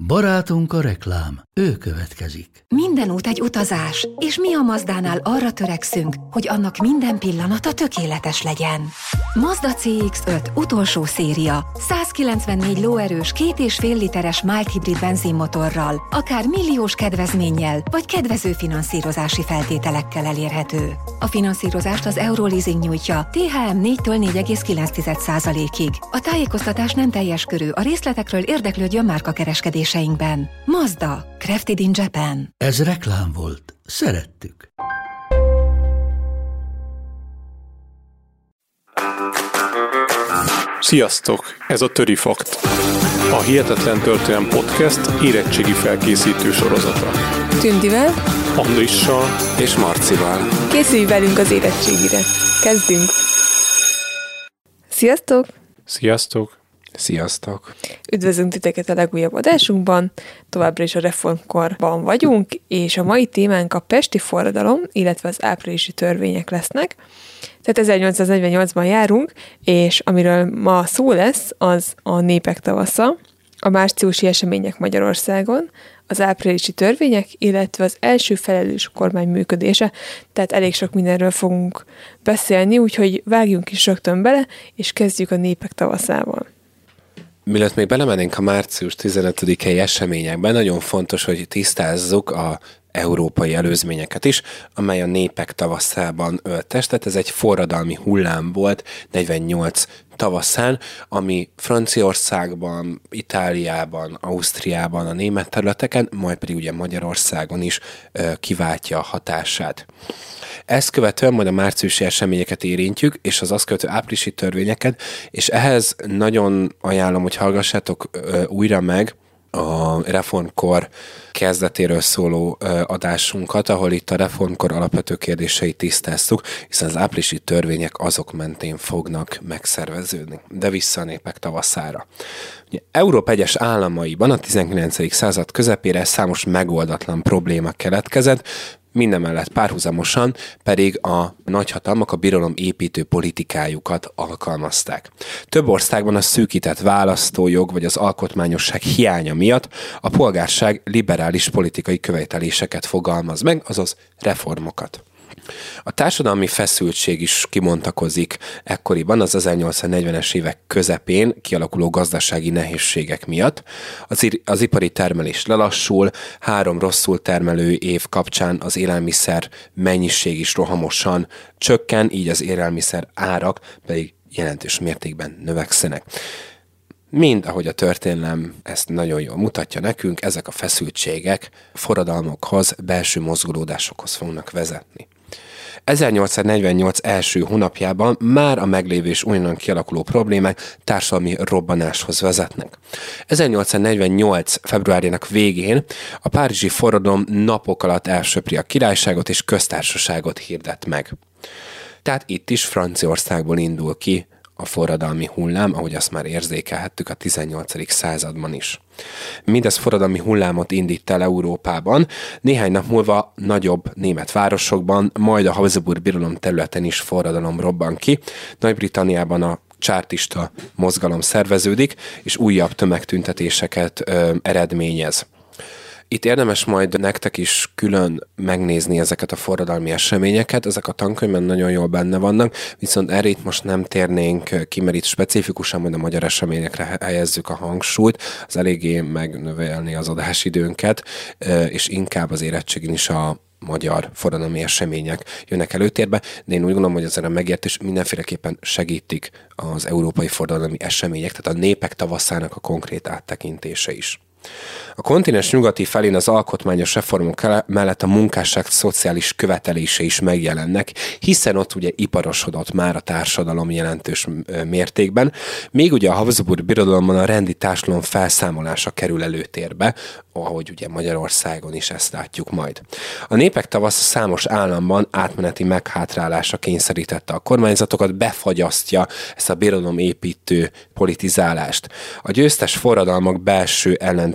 Barátunk a reklám, ő következik. Minden út egy utazás, és mi a Mazdánál arra törekszünk, hogy annak minden pillanata tökéletes legyen. Mazda CX-5 utolsó széria, 194 lóerős 2,5 literes mild hibrid benzinmotorral, akár milliós kedvezménnyel, vagy kedvező finanszírozási feltételekkel elérhető. A finanszírozást az Euroleasing nyújtja, THM 4-től 4,9%-ig. A tájékoztatás nem teljes körű, a részletekről érdeklődjön márkakereskedéseinkben. Mazda, crafted in Japan. Ez reklám volt. Szerettük. Sziasztok! Ez a Töri Fakt. A Hihetetlen Történelem Podcast érettségi felkészítő sorozata. Tündivel, Andrissal és Marcival. Készülj velünk az érettségire. Kezdünk! Sziasztok! Sziasztok! Sziasztok! Üdvözlünk titeket a legújabb adásunkban, továbbra is a reformkorban vagyunk, és a mai témánk a pesti forradalom, illetve az áprilisi törvények lesznek. Tehát 1848-ban járunk, és amiről ma szó lesz, az a népek tavasza, a márciusi események Magyarországon, az áprilisi törvények, illetve az első felelős kormány működése, tehát elég sok mindenről fogunk beszélni, úgyhogy vágjunk is rögtön bele, és kezdjük a népek tavaszával. Mielőtt még belemennénk a március 15-i eseményekben, nagyon fontos, hogy tisztázzuk a európai előzményeket is, amely a népek tavaszában ölt testet. Ez egy forradalmi hullám volt 48 tavaszán, ami Franciaországban, Itáliában, Ausztriában, a német területeken, majd pedig ugye Magyarországon is kiváltja a hatását. Ezt követően majd a márciusi eseményeket érintjük, és az azt követő áprilisi törvényeket, és ehhez nagyon ajánlom, hogy hallgassátok újra meg a reformkor kezdetéről szóló adásunkat, ahol itt a reformkor alapvető kérdéseit tisztáztuk, hiszen az áprilisi törvények azok mentén fognak megszerveződni. De vissza a népek tavaszára. Ugye, Európa egyes államaiban a 19. század közepére számos megoldatlan probléma keletkezett, mindemellett párhuzamosan pedig a nagyhatalmak a birodalom építő politikájukat alkalmazták. Több országban a szűkített választójog vagy az alkotmányosság hiánya miatt a polgárság liberális politikai követeléseket fogalmaz meg, azaz reformokat. A társadalmi feszültség is kibontakozik ekkoriban az 1840-es évek közepén kialakuló gazdasági nehézségek miatt. Az ipari termelés lelassul, 3 rosszul termelő év kapcsán az élelmiszer mennyiség is rohamosan csökken, így az élelmiszer árak pedig jelentős mértékben növekszenek. Mind, ahogy a történelem ezt nagyon jól mutatja nekünk, ezek a feszültségek forradalmokhoz, belső mozgolódásokhoz fognak vezetni. 1848 első hónapjában már a meglévő és újonnan kialakuló problémák társadalmi robbanáshoz vezetnek. 1848. februárjának végén a párizsi forradalom napok alatt elsöpri a királyságot és köztársaságot hirdet meg. Tehát itt is Franciaországból indul ki a forradalmi hullám, ahogy azt már érzékelhettük a 18. században is. Mindez forradalmi hullámot indít el Európában, néhány nap múlva nagyobb német városokban, majd a Habsburg birodalom területen is forradalom robban ki. Nagy-Britanniában a csártista mozgalom szerveződik, és újabb tömegtüntetéseket eredményez. Itt érdemes majd nektek is külön megnézni ezeket a forradalmi eseményeket, ezek a tankönyvben nagyon jól benne vannak, viszont erre itt most nem térnénk ki, mert itt specifikusan majd a magyar eseményekre helyezzük a hangsúlyt, az eléggé megnövelni az adásidőnket, és inkább az érettségin is a magyar forradalmi események jönnek előtérbe, de én úgy gondolom, hogy ezen a megértés mindenféleképpen segítik az európai forradalmi események, tehát a népek tavaszának a konkrét áttekintése is. A kontinens nyugati felén az alkotmányos reformok mellett a munkásság szociális követelése is megjelennek, hiszen ott ugye iparosodott már a társadalom jelentős mértékben, még ugye a Habsburg birodalomban a rendi társadalom felszámolása kerül előtérbe, ahogy ugye Magyarországon is ezt látjuk majd. A népek tavasz számos államban átmeneti meghátrálása kényszerítette a kormányzatokat, befagyasztja ezt a birodalom építő politizálást. A győztes forradalmak belső ellentétei az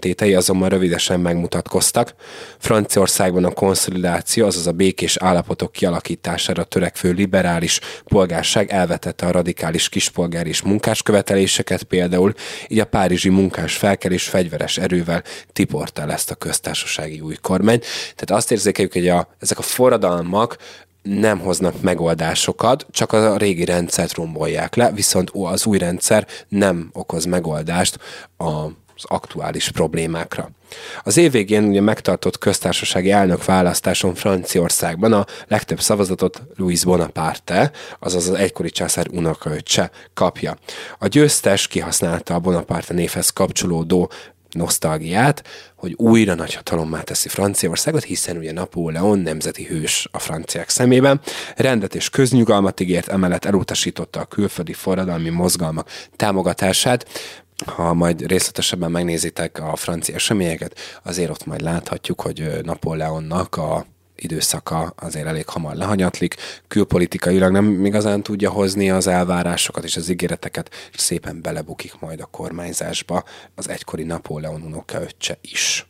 azonban rövidesen megmutatkoztak. Franciaországban a konszolidáció, azaz a békés állapotok kialakítására törekvő liberális polgárság elvetette a radikális kispolgári és munkás követeléseket például, így a párizsi munkás felkelés fegyveres erővel tiporta el ezt a köztársasági új kormányt. Tehát azt érzékeljük, hogy ezek a forradalmak nem hoznak megoldásokat, csak a régi rendszert rombolják le, viszont az új rendszer nem okoz megoldást az aktuális problémákra. Az év végén ugye megtartott köztársasági elnökválasztáson Franciaországban a legtöbb szavazatot Louis Bonaparte, azaz az egykori császár unokaöccse kapja. A győztes kihasználta a Bonaparte névhez kapcsolódó nosztalgiát, hogy újra nagyhatalommá teszi Franciaországot, hiszen ugye Napóleon nemzeti hős a franciák szemében, rendet és köznyugalmat ígért, emellett elutasította a külföldi forradalmi mozgalmak támogatását. Ha majd részletesebben megnézitek a francia eseményeket, azért ott majd láthatjuk, hogy Napóleonnak a időszaka azért elég hamar lehanyatlik, külpolitikailag nem igazán tudja hozni az elvárásokat és az ígéreteket, és szépen belebukik majd a kormányzásba az egykori Napóleon unokaöccse is.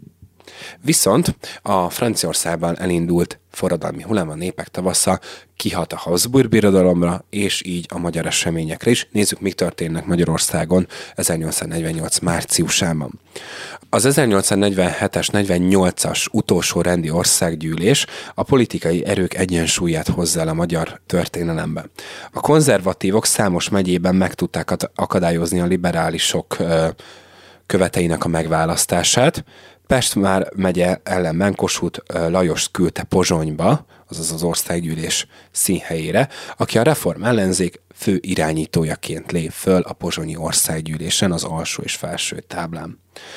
Viszont a Franciaországban elindult forradalmi hullám, a népek tavasza kihat a Habsburg birodalomra, és így a magyar eseményekre is. Nézzük, mik történnek Magyarországon 1848 márciusában. Az 1847-es, 48-as utolsó rendi országgyűlés a politikai erők egyensúlyát hozza el a magyar történelemben. A konzervatívok számos megyében meg tudták akadályozni a liberálisok követeinek a megválasztását. Pest megye ellenben Kossuth Lajost küldte Pozsonyba, azaz az országgyűlés színhelyére, aki a reform ellenzék fő irányítójaként lép föl a pozsonyi országgyűlésen az alsó és felső táblán.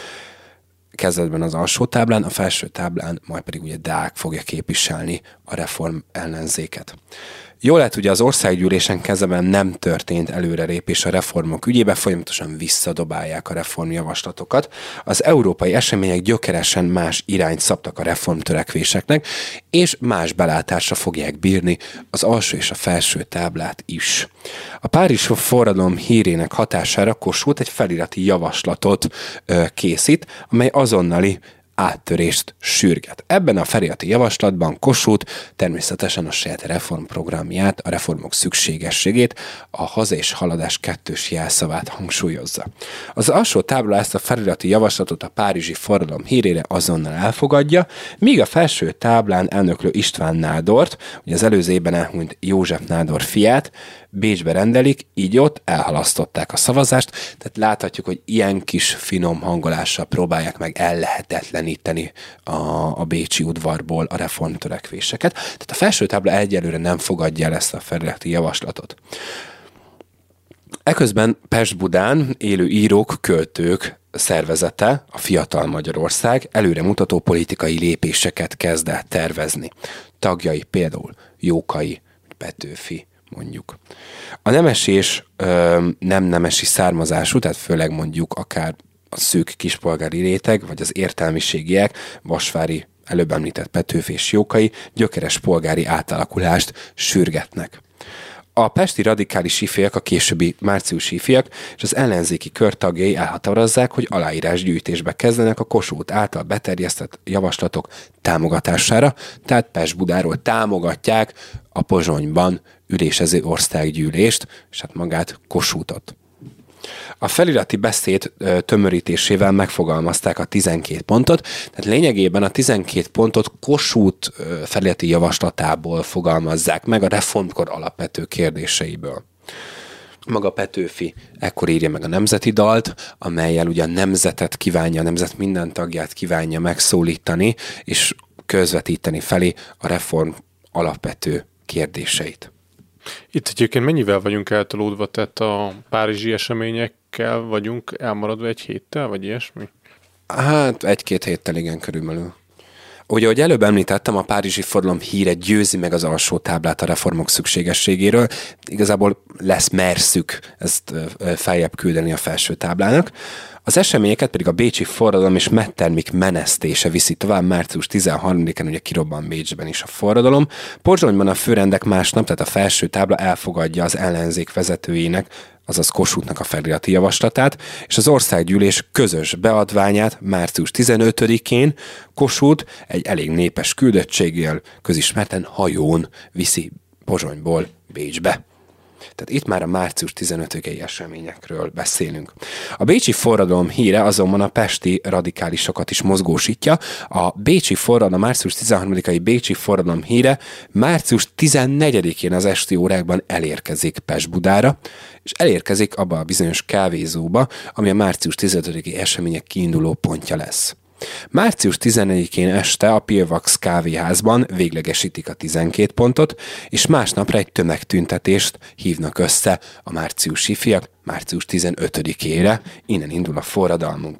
Kezdetben az alsó táblán, a felső táblán majd pedig ugye Deák fogja képviselni a reform ellenzéket. Jól lehet, ugye az országgyűlésen kezdetben nem történt előrelépés a reformok ügyébe, folyamatosan visszadobálják a reformjavaslatokat. Az európai események gyökeresen más irányt szabtak a reformtörekvéseknek, és más belátásra fogják bírni az alsó és a felső táblát is. A párizsi forradalom hírének hatására Kossuth egy felirati javaslatot készít, amely azonnali áttörést sürget. Ebben a felirati javaslatban Kossuth természetesen a saját reformprogramját, a reformok szükségességét, a haza és haladás kettős jelszavát hangsúlyozza. Az alsó tábla ezt a felirati javaslatot a párizsi forradalom hírére azonnal elfogadja, míg a felső táblán elnöklő István Nádort, ugye az előző évben elhunyt József Nádor fiát, Bécsbe rendelik, így ott elhalasztották a szavazást, tehát láthatjuk, hogy ilyen kis finom hangolással próbálják meg ellehetetleníteni a bécsi udvarból a reformtörekvéseket. Tehát a felső tábla egyelőre nem fogadja el ezt a felirati javaslatot. Eközben Pest-Budán élő írók, költők szervezete, a Fiatal Magyarország előremutató politikai lépéseket kezd el tervezni. Tagjai például Jókai, Petőfi, mondjuk. A nemesi és nem nemesi származású, tehát főleg mondjuk akár a szűk kispolgári réteg, vagy az értelmiségiek, Vasvári, előbb említett Petőfi és Jókai gyökeres polgári átalakulást sürgetnek. A pesti radikális ifjak, a későbbi márciusi ifjak és az ellenzéki kör tagjai elhatározzák, hogy aláírásgyűjtésbe kezdenek a Kossuth által beterjesztett javaslatok támogatására, tehát Pest-Budáról támogatják a Pozsonyban ülésező országgyűlést, és hát magát Kossuthot. A felirati beszéd tömörítésével megfogalmazták a 12 pontot, tehát lényegében a 12 pontot Kossuth felirati javaslatából fogalmazzák meg a reformkor alapvető kérdéseiből. Maga Petőfi ekkor írja meg a Nemzeti Dalt, amellyel ugye a nemzetet kívánja, a nemzet minden tagját kívánja megszólítani, és közvetíteni felé a reform alapvető kérdéseit. Itt egyébként mennyivel vagyunk eltolódva, tehát a párizsi eseményekkel vagyunk elmaradva egy héttel, vagy ilyesmi? Hát 1-2 héttel igen, körülbelül. Ugye, ahogy előbb említettem, a párizsi forradalom híre győzi meg az alsó táblát a reformok szükségességéről. Igazából lesz merszük ezt feljebb küldeni a felső táblának. Az eseményeket pedig a bécsi forradalom és Metternich menesztése viszi tovább. Március 13-án ugye kirobban Bécsben is a forradalom. Pozsonyban a főrendek másnap, tehát a felső tábla elfogadja az ellenzék vezetőjének azaz Kossuthnak a felirati javaslatát, és az országgyűlés közös beadványát március 15-én Kossuth egy elég népes küldöttséggel közismerten hajón viszi Pozsonyból Bécsbe. Tehát itt már a március 15-i eseményekről beszélünk. A bécsi forradalom híre azonban a pesti radikálisokat is mozgósítja. A bécsi forradalom, március 13-ai bécsi forradalom híre március 14-én az esti órákban elérkezik Pest-Budára, és elérkezik abba a bizonyos kávézóba, ami a március 15-i események kiinduló pontja lesz. Március 14-én este a Pilvax kávéházban véglegesítik a 12 pontot, és másnapra egy tömegtüntetést hívnak össze a márciusi fiak március 15-ére, innen indul a forradalmunk.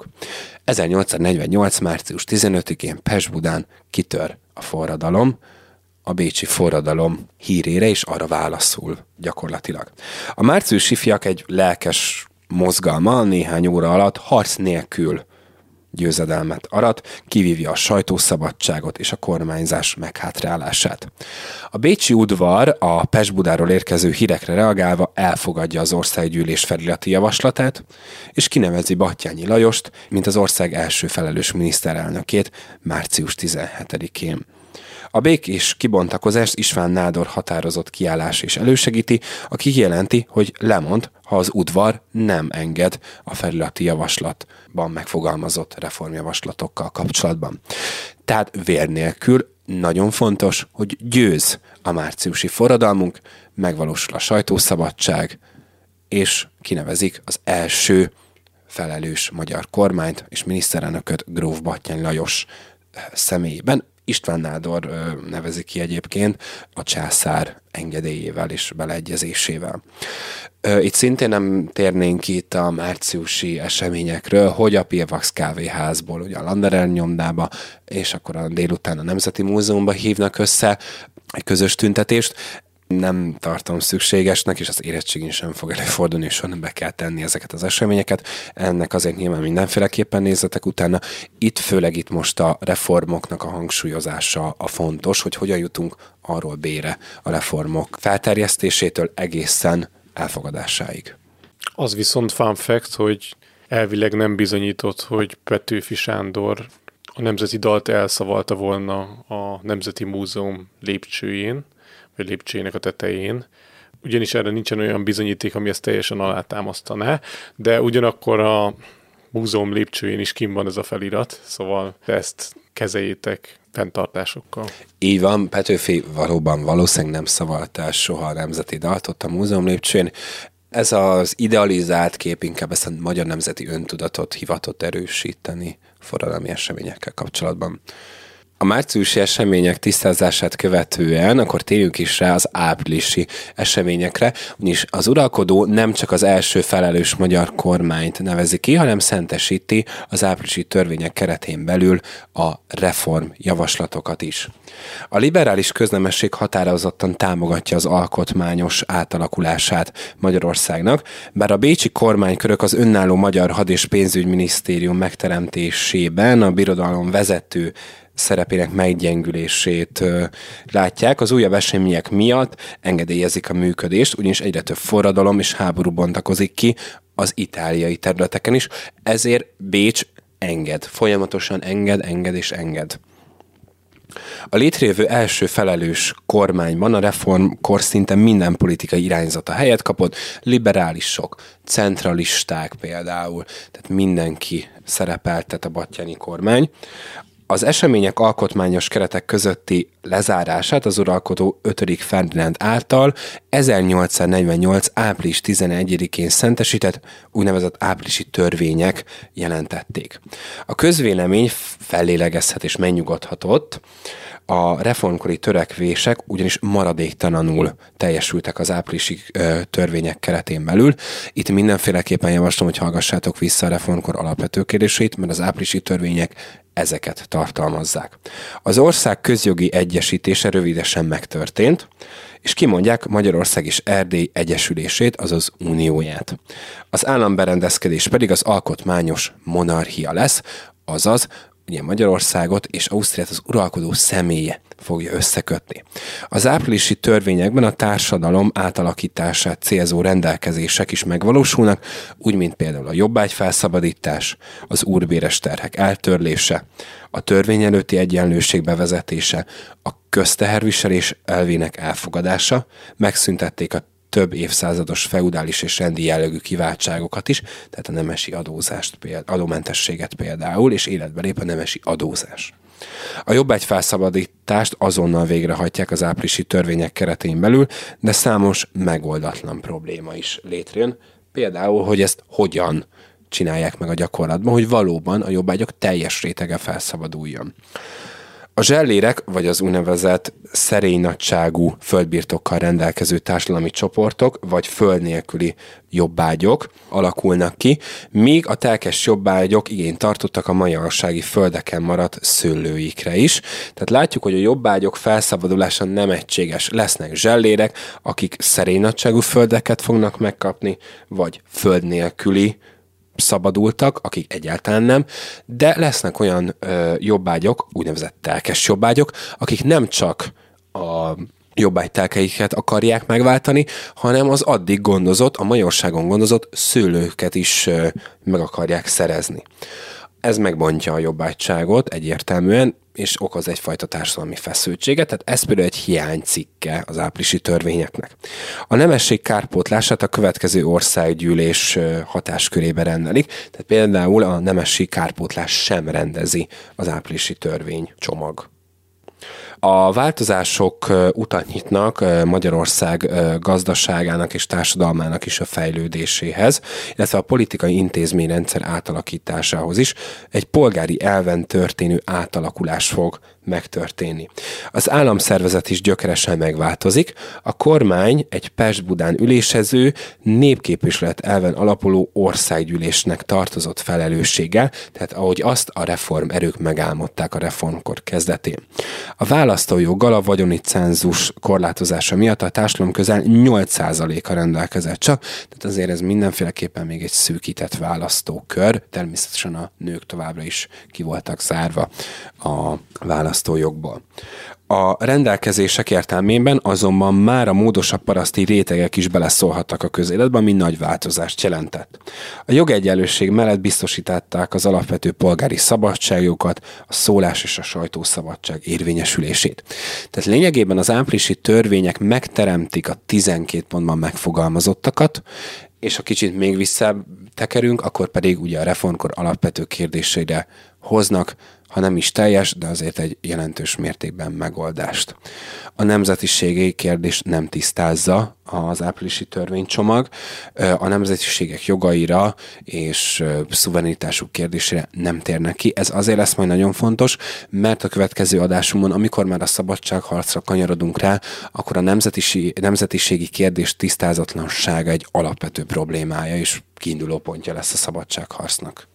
1848. március 15-én Pest-Budán kitör a forradalom, a bécsi forradalom hírére, és arra válaszul gyakorlatilag. A márciusi fiak egy lelkes mozgalma néhány óra alatt harc nélkül győzedelmet arat, kivívja a sajtószabadságot és a kormányzás meghátrálását. A bécsi udvar a Pest-Budáról érkező hírekre reagálva elfogadja az országgyűlés felirati javaslatát, és kinevezi Batthyány Lajost, mint az ország első felelős miniszterelnökét március 17-én. A békés kibontakozást István Nádor határozott kiállás is elősegíti, aki kijelenti, hogy lemond, ha az udvar nem enged a felirati javaslatban megfogalmazott reformjavaslatokkal kapcsolatban. Tehát vér nélkül nagyon fontos, hogy győz a márciusi forradalmunk, megvalósul a sajtószabadság, és kinevezik az első felelős magyar kormányt és miniszterelnököt Gróf Batthyány Lajos személyében. István Nádor nevezi ki egyébként a császár engedélyével és beleegyezésével. Itt szintén nem térnénk ki itt a márciusi eseményekről, hogy a Pilvax kávéházból ugye a Landerel nyomdába, és akkor a délután a Nemzeti Múzeumban hívnak össze egy közös tüntetést. Nem tartom szükségesnek, és az érettségén sem fog előfordulni, és onnan be kell tenni ezeket az eseményeket. Ennek azért nyilván mindenféleképpen nézzetek utána. Főleg itt most a reformoknak a hangsúlyozása a fontos, hogy hogyan jutunk arról B-re a reformok felterjesztésétől egészen elfogadásáig. Az viszont fun fact, hogy elvileg nem bizonyított, hogy Petőfi Sándor a nemzeti dalt elszavalta volna a Nemzeti Múzeum lépcsőjén, vagy lépcsőjének a tetején. Ugyanis erre nincsen olyan bizonyíték, ami ezt teljesen alátámasztaná, de ugyanakkor a múzeum lépcsőjén is kint van ez a felirat, szóval ezt kezeljétek fenntartásokkal. Így van, Petőfi valóban valószínűleg nem szavalta soha a nemzeti dalt ott a múzeum lépcsőjén. Ez az idealizált kép inkább ezt a magyar nemzeti öntudatot hivatott erősíteni forradalmi eseményekkel kapcsolatban. A márciusi események tisztázását követően akkor térjünk is rá az áprilisi eseményekre, ugyanis az uralkodó nem csak az első felelős magyar kormányt nevezi ki, hanem szentesíti az áprilisi törvények keretén belül a reform javaslatokat is. A liberális köznemesség határozottan támogatja az alkotmányos átalakulását Magyarországnak, bár a bécsi kormánykörök az önálló magyar had- és pénzügyminisztérium megteremtésében a birodalom vezető szerepének meggyengülését látják. Az újabb események miatt engedélyezik a működést, ugyanis egyre több forradalom és háború bontakozik ki az itáliai területeken is, ezért Bécs enged. Folyamatosan enged. A létrejövő első felelős kormányban a reformkor szinte minden politikai irányzata helyet kapott, liberálisok, centralisták például, tehát mindenki szerepeltet a batthyáni kormány. Az események alkotmányos keretek közötti lezárását az uralkodó 5. Ferdinánd által 1848. április 11-én szentesített úgynevezett áprilisi törvények jelentették. A közvélemény fellélegezhet és megnyugodhatott, a reformkori törekvések ugyanis maradéktalanul teljesültek az áprilisi törvények keretén belül. Itt mindenféleképpen javaslom, hogy hallgassátok vissza a reformkor alapvető kérdéseit, mert az áprilisi törvények ezeket tartalmazzák. Az ország közjogi egyesítése rövidesen megtörtént, és kimondják Magyarország és Erdély egyesülését, azaz unióját. Az államberendezkedés pedig az alkotmányos monarchia lesz, azaz ugye Magyarországot és Ausztriát az uralkodó személye fogja összekötni. Az áprilisi törvényekben a társadalom átalakítását célzó rendelkezések is megvalósulnak, úgy, mint például a jobbágyfelszabadítás, az úrbéres terhek eltörlése, a törvény előtti egyenlőség bevezetése, a közteherviselés elvének elfogadása, megszüntették a több évszázados feudális és rendi jellegű kiváltságokat is, tehát a nemesi adózást, adómentességet például, és életbe lép a nemesi adózás. A jobbágyfelszabadítást azonnal végrehajtják az áprilisi törvények keretén belül, de számos megoldatlan probléma is létrejön. Például, hogy ezt hogyan csinálják meg a gyakorlatban, hogy valóban a jobbágyok teljes rétege felszabaduljon. A zsellérek, vagy az úgynevezett szerény nagyságú földbirtokkal rendelkező társadalmi csoportok, vagy föld nélküli jobbágyok alakulnak ki, míg a telkes jobbágyok igényt tartottak a magyarsági földeken maradt szőlőikre is. Tehát látjuk, hogy a jobbágyok felszabadulása nem egységes. Lesznek zsellérek, akik szerény nagyságú földeket fognak megkapni, vagy föld nélküli szabadultak, akik egyáltalán nem, de lesznek olyan jobbágyok, úgynevezett telkes jobbágyok, akik nem csak a jobbágytelkeiket akarják megváltani, hanem az addig gondozott, a majorságon gondozott szőlőket is meg akarják szerezni. Ez megbontja a jobbágyságot egyértelműen, és okoz egyfajta társadalmi feszültséget, tehát ez például egy hiánycikke az áprilisi törvényeknek. A nemesség kárpótlását a következő országgyűlés hatáskörébe rendelik, tehát például a nemesség kárpótlás sem rendezi az áprilisi törvénycsomag. A változások utat nyitnak Magyarország gazdaságának és társadalmának is a fejlődéséhez, illetve a politikai intézményrendszer átalakításához is. Egy polgári elven történő átalakulás fog megtörténni. Az államszervezet is gyökeresen megváltozik, a kormány egy Pest-Budán ülésező, népképviselet elven alapuló országgyűlésnek tartozott felelősséggel, tehát ahogy azt a reform erők megálmodták a reformkor kezdetén. A választójoggal a vagyoni cenzus korlátozása miatt a társadalom közel 8%-a rendelkezett csak, tehát azért ez mindenféleképpen még egy szűkített választókör, természetesen a nők továbbra is ki voltak zárva a választójogból. A rendelkezések értelmében azonban már a módosabb paraszti rétegek is beleszólhattak a közéletbe, ami nagy változást jelentett. A jogegyenlőség mellett biztosították az alapvető polgári szabadságokat, a szólás és a sajtószabadság érvényesülését. Tehát lényegében az áprilisi törvények megteremtik a 12 pontban megfogalmazottakat, és ha kicsit még visszatekerünk, akkor pedig ugye a reformkor alapvető kérdéseire hoznak, ha nem is teljes, de azért egy jelentős mértékben megoldást. A nemzetiségi kérdést nem tisztázza az áprilisi törvénycsomag, a nemzetiségek jogaira és szuverenitásuk kérdésére nem térnek ki. Ez azért lesz majd nagyon fontos, mert a következő adásunkon, amikor már a szabadságharcra kanyarodunk rá, akkor a nemzetiségi kérdés tisztázatlansága egy alapvető problémája és kiinduló pontja lesz a szabadságharcnak.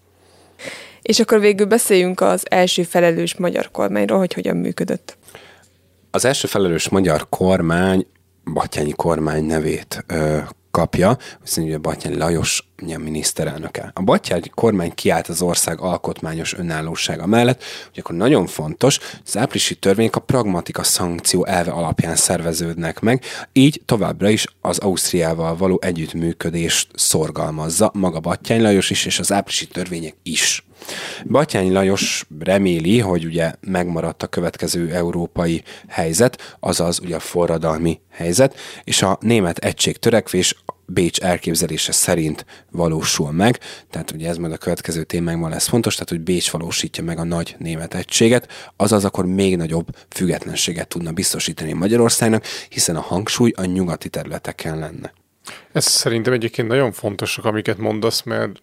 És akkor végül beszéljünk az első felelős magyar kormányról, hogy hogyan működött. Az első felelős magyar kormány Batthyány kormány nevét kapja, hiszen ugye Batthyány Lajos miniszterelnöke. A Batthyány kormány kiállt az ország alkotmányos önállósága mellett, hogy akkor nagyon fontos, az áprilisi törvények a pragmatika szankció elve alapján szerveződnek meg, így továbbra is az Ausztriával való együttműködést szorgalmazza maga Batthyány Lajos is, és az áprilisi törvények is. Batthyány Lajos reméli, hogy ugye megmaradt a következő európai helyzet, azaz ugye a forradalmi helyzet, és a német egységtörekvés Bécs elképzelése szerint valósul meg, tehát ugye ez majd a következő témánkban lesz fontos, tehát hogy Bécs valósítja meg a nagy német egységet, azaz akkor még nagyobb függetlenséget tudna biztosítani Magyarországnak, hiszen a hangsúly a nyugati területeken lenne. Ez szerintem egyébként nagyon fontosak, amiket mondasz, mert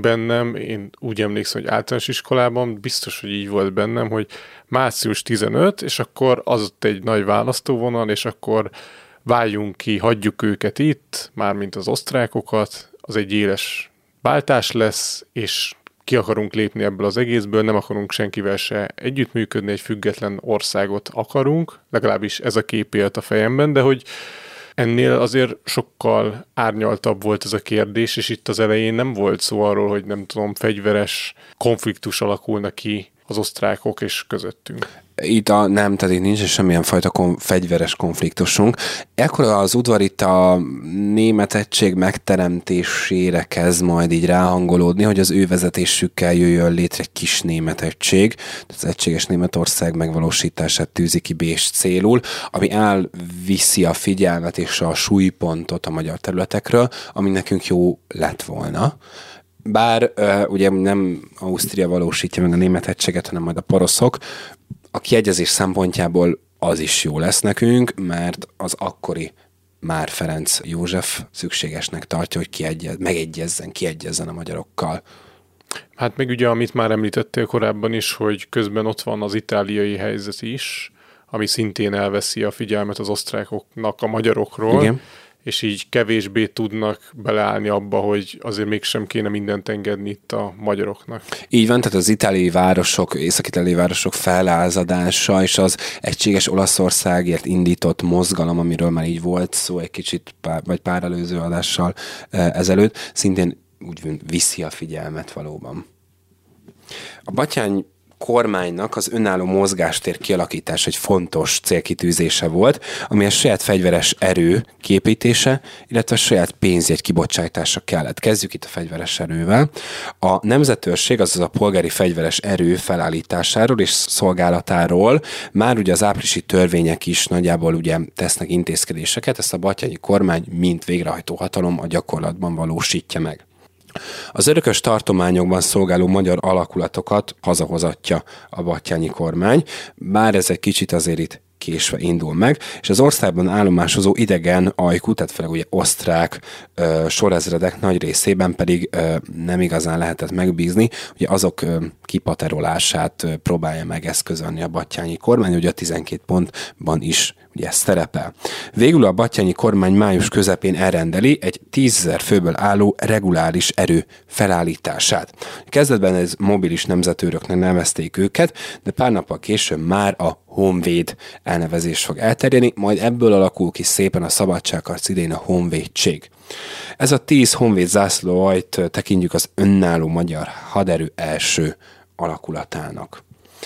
én úgy emlékszem, hogy általános iskolában biztos, hogy így volt bennem, hogy március 15, és akkor az ott egy nagy választóvonal, és akkor váljunk ki, hagyjuk őket itt, mármint az osztrákokat, az egy éles váltás lesz, és ki akarunk lépni ebből az egészből, nem akarunk senkivel se együttműködni, egy független országot akarunk, legalábbis ez a kép élt a fejemben, de hogy ennél azért sokkal árnyaltabb volt ez a kérdés, és itt az elején nem volt szó arról, hogy nem tudom, fegyveres konfliktus alakulna ki az osztrákok és közöttünk. Itt tehát itt nincs semmilyen fajta fegyveres konfliktusunk. Ekkor az udvar itt a német egység megteremtésére kezd majd így ráhangolódni, hogy az ő vezetésükkel jöjjön létre egy kis német egység, az egységes Németország megvalósítását tűzi ki Bécs célul, ami elviszi a figyelmet és a súlypontot a magyar területekről, ami nekünk jó lett volna. Bár ugye nem Ausztria valósítja meg a német egységet, hanem majd a poroszok. A kiegyezés szempontjából az is jó lesz nekünk, mert az akkori Már Ferenc József szükségesnek tartja, hogy kiegyezzen a magyarokkal. Hát meg ugye, amit már említettél korábban is, hogy közben ott van az itáliai helyzet is, ami szintén elveszi a figyelmet az osztrákoknak a magyarokról. Igen. És így kevésbé tudnak beleállni abba, hogy azért mégsem kéne mindent engedni itt a magyaroknak. Így van, tehát az itáliai városok, észak-itáliai városok felázadása és az egységes Olaszországért indított mozgalom, amiről már így volt szó egy kicsit vagy pár előző adással ezelőtt, szintén úgy viszi a figyelmet valóban. A Batthyány kormánynak az önálló mozgástér kialakítás egy fontos célkitűzése volt, ami a saját fegyveres erő kiépítése, illetve a saját pénzjegy kibocsátása kellett. Kezdjük itt a fegyveres erővel. A nemzetőrség, azaz a polgári fegyveres erő felállításáról és szolgálatáról már ugye az áprilisi törvények is nagyjából ugye tesznek intézkedéseket, ezt a batthyányi kormány mint végrehajtó hatalom a gyakorlatban valósítja meg. Az örökös tartományokban szolgáló magyar alakulatokat hazahozatja a batthyányi kormány, bár ez egy kicsit azért itt késve indul meg, és az országban állomásozó idegen ajkú, tehát főleg ugye osztrák sorezredek nagy részében pedig nem igazán lehetett megbízni, ugye azok kipaterolását próbálja meg eszközölni a batthyányi kormány, ugye a 12 pontban is ugye szerepel. Végül a batthyányi kormány május közepén elrendeli egy 10 000 főből álló reguláris erő felállítását. Kezdetben ez mobilis nemzetőröknek nevezték őket, de pár nappal később már a Honvéd elnevezés fog elterjedni, majd ebből alakul ki szépen a szabadságharc idején a honvédség. Ez a 10 honvéd zászlóajt tekintjük az önálló magyar haderő első alakulatának.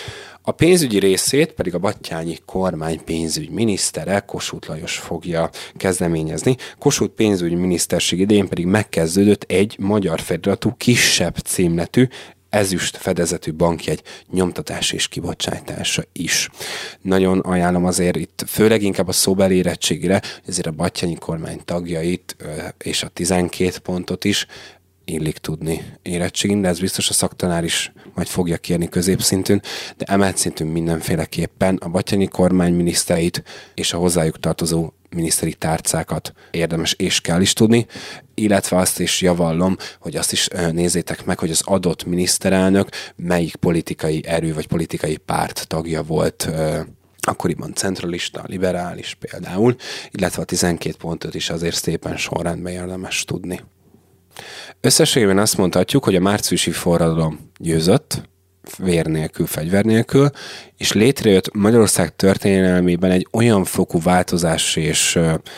A pénzügyi részét pedig a batthyányi kormány pénzügyminisztere, Kossuth Lajos fogja kezdeményezni. Kossuth pénzügyminiszterség idején pedig megkezdődött egy magyar feliratú, kisebb címletű, ezüst fedezetű bankjegy nyomtatás és kibocsátása is. Nagyon ajánlom azért itt, főleg inkább a szóbeli érettségére, ezért a batthyányi kormány tagjait és a 12 pontot is illik tudni érettségén, de ez biztos a szaktanár is majd fogja kérni középszintűn, de emelt szintűn mindenféleképpen a batthyányi kormány minisztereit és a hozzájuk tartozó miniszteri tárcákat érdemes és kell is tudni, illetve azt is javallom, hogy azt is nézzétek meg, hogy az adott miniszterelnök melyik politikai erő vagy politikai párt tagja volt, akkoriban centralista, liberális például, illetve a 12 pontot is azért szépen sorrendben érdemes tudni. Összességében azt mondhatjuk, hogy a márciusi forradalom győzött, vér nélkül, fegyver nélkül, és létrejött Magyarország történelmében egy olyan fokú változás és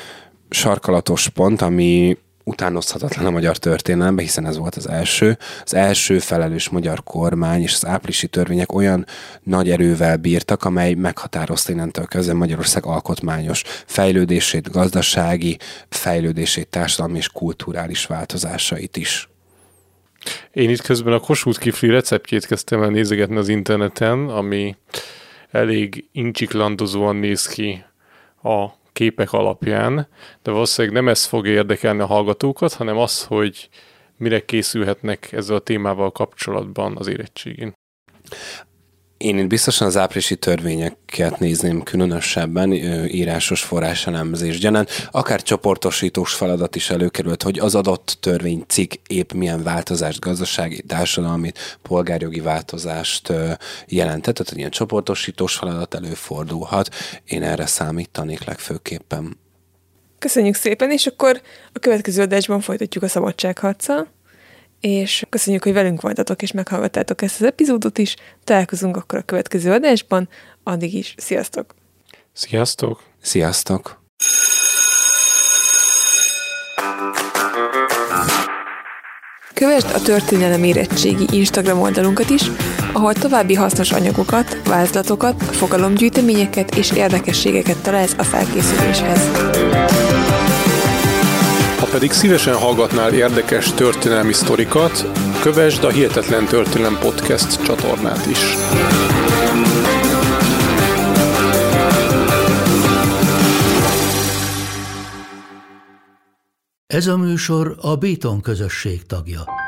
sarkalatos pont, ami utánozhatatlan a magyar történelemben, hiszen ez volt az első felelős magyar kormány, és az áprilisi törvények olyan nagy erővel bírtak, amely meghatározta innentől kezdve Magyarország alkotmányos fejlődését, gazdasági fejlődését, társadalmi és kulturális változásait is. Én itt közben a Kossuth kifli receptjét kezdtem el nézegetni az interneten, ami elég incsiklandozóan néz ki a képek alapján, de valószínűleg nem ez fog érdekelni a hallgatókat, hanem az, hogy mire készülhetnek ezzel a témával kapcsolatban az érettségén. Én itt biztosan az áprilisi törvényeket nézném különösebben írásos forráselemzés gyanánt. Akár csoportosítós feladat is előkerült, hogy az adott törvénycikk épp milyen változást, gazdasági, társadalmi, polgárjogi változást jelentett. Tehát ilyen csoportosítós feladat előfordulhat. Én erre számítanék legfőképpen. Köszönjük szépen, és akkor a következő adásban folytatjuk a szabadságharccal. És köszönjük, hogy velünk voltatok, és meghallgattátok ezt az epizódot is. Találkozunk akkor a következő adásban. Addig is, sziasztok! Sziasztok! Sziasztok! Kövesd a Történelem Érettségi Instagram oldalunkat is, ahol további hasznos anyagokat, vázlatokat, fogalomgyűjteményeket és érdekességeket találsz a felkészüléshez. Ha pedig szívesen hallgatnál érdekes történelmi sztorikat, kövesd a Hihetetlen Történelem Podcast csatornát is. Ez a műsor a Béton közösség tagja.